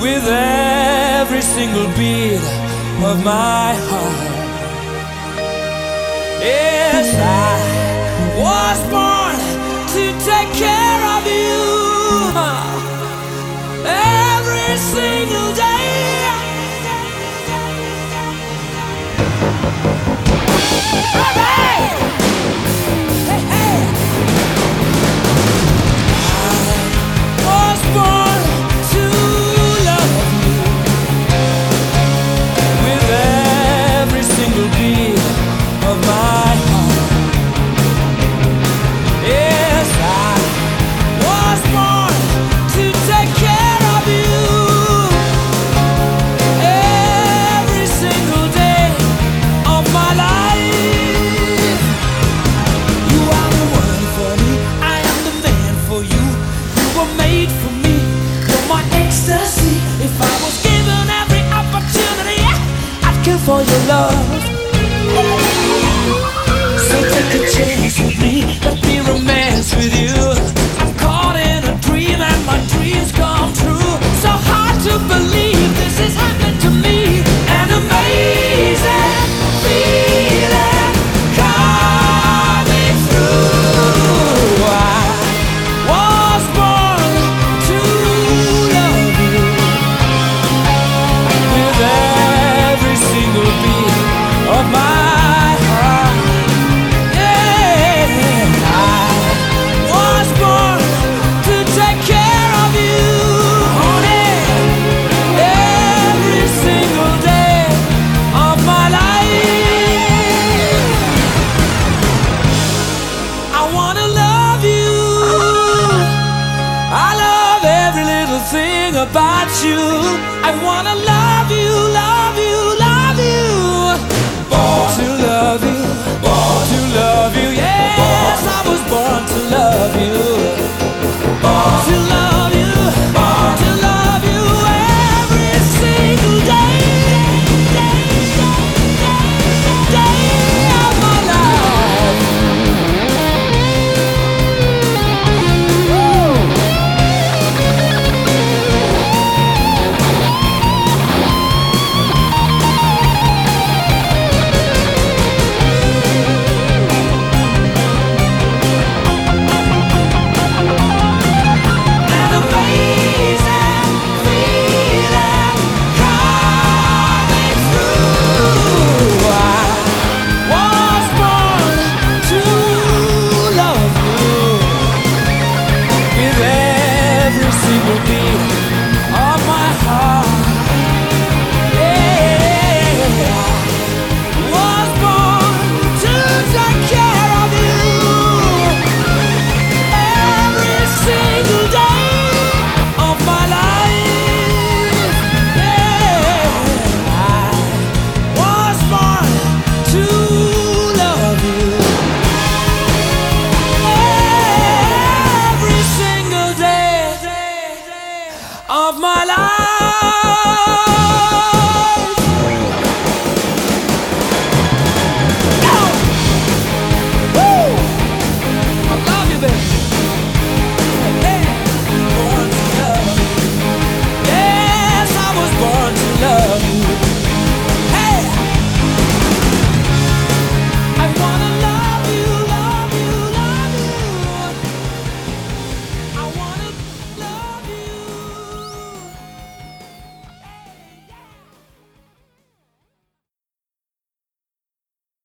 with every single beat of my heart. Yes, I was born to take care of you every single day. Hey, hey, hey. I was born to love you with every single beat of my heart. Yes, I was born to take care of you every single day of my life. You are the one for me, I am the man for you. You were made for me, you're my ecstasy. If I was given every opportunity, I'd kill for your love. So take a chance with me, let me romance with you. I'm caught in a dream and my dreams come true. So hard to believe this is happening to me. An amazing feeling coming through. I was born to love you with every single beat of my heart. Yeah, I was born to take care of you, honey, every single day of my life. I wanna love you. I love every little thing about you. I wanna love you, love you, love you. Born to love you, born to love you. Yes, I was born to love you. Born to love you, born to love you every single day, day of my life. An amazing feeling coming through. I was born to love you with every single beat of my heart. Yeah, I was born to take care of you every single day of my life. Yeah, I was born to love you every single day of my life.